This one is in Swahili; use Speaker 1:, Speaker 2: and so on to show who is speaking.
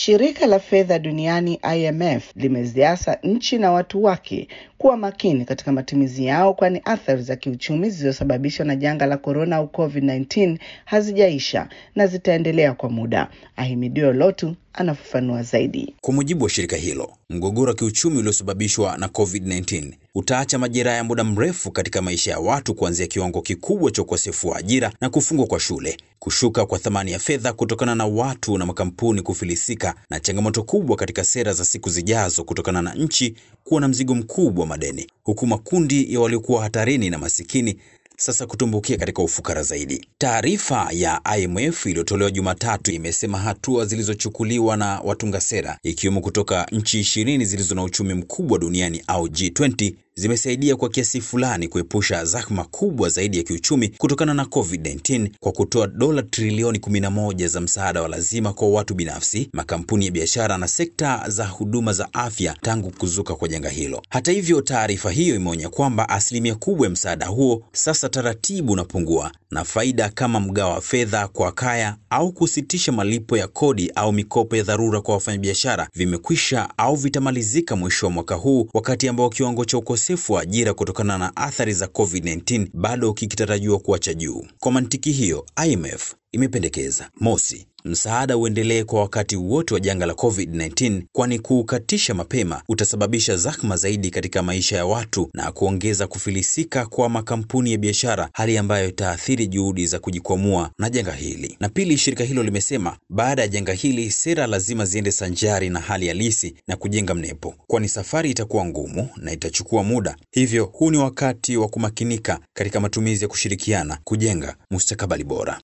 Speaker 1: Shirika la fedha duniani IMF limeziasa nchi na watu wake kuwa makini katika matumizi yao, kwani athari za kiuchumi zilizosababishwa na janga la corona au COVID-19 hazijaisha na zitaendelea kwa muda. Ahimidiwe Lotu anafafanua zaidi.
Speaker 2: Kwa mujibu wa shirika hilo, mgogoro wa kiuchumi uliosababishwa na COVID-19 utaacha majeraha ya muda mrefu katika maisha ya watu, kuanzia kiwango kikubwa cha ukosefu wa ajira na kufungwa kwa shule, kushuka kwa thamani ya fedha kutokana na watu na makampuni kufilisika, na changamoto kubwa katika sera za siku zijazo kutokana na nchi kuwa na mzigo mkubwa wa madeni, huku makundi ya waliokuwa hatarini na masikini sasa kutumbukia katika ufukara zaidi. Taarifa ya IMF iliyotolewa Jumatatu imesema hatua zilizochukuliwa na watunga sera, ikiwemo kutoka nchi 20 zilizo na uchumi mkubwa duniani au G20, zimesaidia kwa kiasi fulani kuepusha zahma kubwa zaidi ya kiuchumi kutokana na COVID-19 kwa kutoa dola trilioni 11 za msaada wa lazima kwa watu binafsi, makampuni ya biashara na sekta za huduma za afya tangu kuzuka kwa janga hilo. Hata hivyo, taarifa hiyo imeonya kwamba asilimia kubwa ya msaada huo sasa taratibu unapungua, na faida kama mgao wa fedha kwa kaya au kusitisha malipo ya kodi au mikopo ya dharura kwa wafanyabiashara vimekwisha au vitamalizika mwisho wa mwaka huu, wakati ambao kiwango cha ukosefu wa ajira kutokana na athari za COVID-19 bado kikitarajiwa kuacha juu. Kwa mantiki hiyo, IMF imependekeza: mosi, msaada uendelee kwa wakati wote wa janga la COVID-19, kwani kuukatisha mapema utasababisha zahma zaidi katika maisha ya watu na kuongeza kufilisika kwa makampuni ya biashara, hali ambayo itaathiri juhudi za kujikwamua na janga hili. Na pili, shirika hilo limesema baada ya janga hili sera lazima ziende sanjari na hali halisi na kujenga mnepo, kwani safari itakuwa ngumu na itachukua muda. Hivyo huu ni wakati wa kumakinika katika matumizi ya kushirikiana kujenga mustakabali bora.